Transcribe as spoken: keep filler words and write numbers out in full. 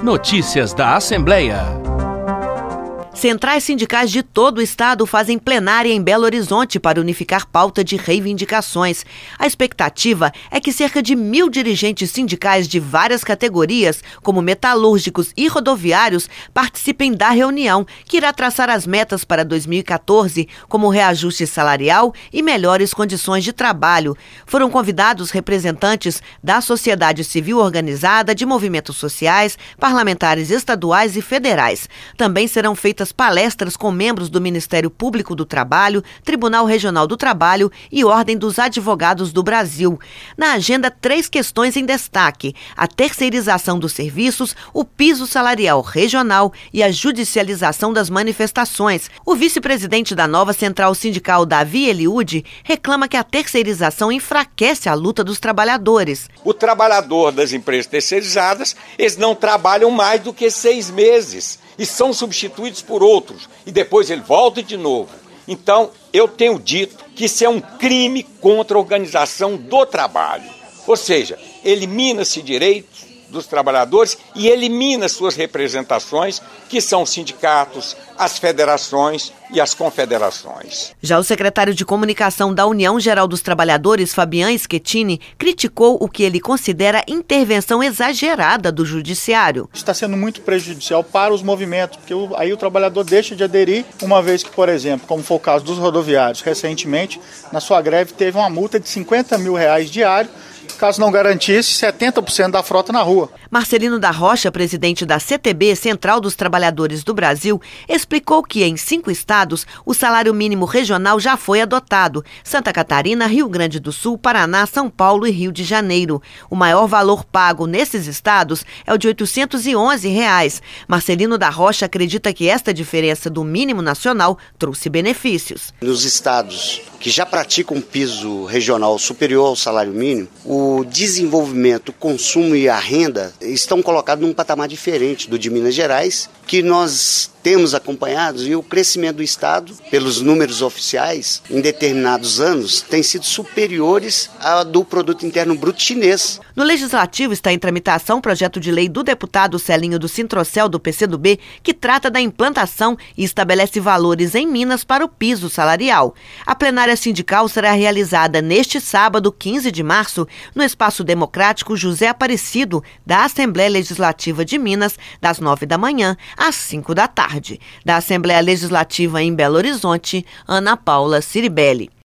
Notícias da Assembleia. Centrais sindicais de todo o estado fazem plenária em Belo Horizonte para unificar pauta de reivindicações. A expectativa é que cerca de mil dirigentes sindicais de várias categorias, como metalúrgicos e rodoviários, participem da reunião, que irá traçar as metas para dois mil e quatorze, como reajuste salarial e melhores condições de trabalho. Foram convidados representantes da sociedade civil organizada, de movimentos sociais, parlamentares estaduais e federais. Também serão feitas palestras com membros do Ministério Público do Trabalho, Tribunal Regional do Trabalho e Ordem dos Advogados do Brasil. Na agenda, três questões em destaque: a terceirização dos serviços, o piso salarial regional e a judicialização das manifestações. O vice-presidente da nova central sindical, Davi Eliúde, reclama que a terceirização enfraquece a luta dos trabalhadores. O trabalhador das empresas terceirizadas, eles não trabalham mais do que seis meses e são substituídos por outros, e depois ele volta de novo. Então, eu tenho dito que isso é um crime contra a organização do trabalho. Ou seja, elimina-se direitos dos trabalhadores e elimina suas representações, que são os sindicatos, as federações e as confederações. Já o secretário de Comunicação da União Geral dos Trabalhadores, Fabian Schettini, criticou o que ele considera intervenção exagerada do judiciário. Está sendo muito prejudicial para os movimentos, porque aí o trabalhador deixa de aderir, uma vez que, por exemplo, como foi o caso dos rodoviários, recentemente, na sua greve teve uma multa de cinquenta mil reais diário, caso não garantisse setenta por cento da frota na rua. Marcelino da Rocha, presidente da C T B, Central dos Trabalhadores do Brasil, explicou que em cinco estados o salário mínimo regional já foi adotado: Santa Catarina, Rio Grande do Sul, Paraná, São Paulo e Rio de Janeiro. O maior valor pago nesses estados é o de oitocentos e onze reais. Marcelino da Rocha acredita que esta diferença do mínimo nacional trouxe benefícios. Nos estados que já praticam um piso regional superior ao salário mínimo, o desenvolvimento, o consumo e a renda estão colocados num patamar diferente do de Minas Gerais, que nós temos acompanhado, e o crescimento do estado, pelos números oficiais, em determinados anos, tem sido superiores ao do produto interno bruto chinês. No Legislativo está em tramitação o projeto de lei do deputado Celinho do Sintrocel, do P C do B, que trata da implantação e estabelece valores em Minas para o piso salarial. A plenária sindical será realizada neste sábado, quinze de março, no Espaço Democrático José Aparecido, da Assembleia Legislativa de Minas, das nove da manhã às cinco da tarde. Da Assembleia Legislativa em Belo Horizonte, Ana Paula Ciribelli.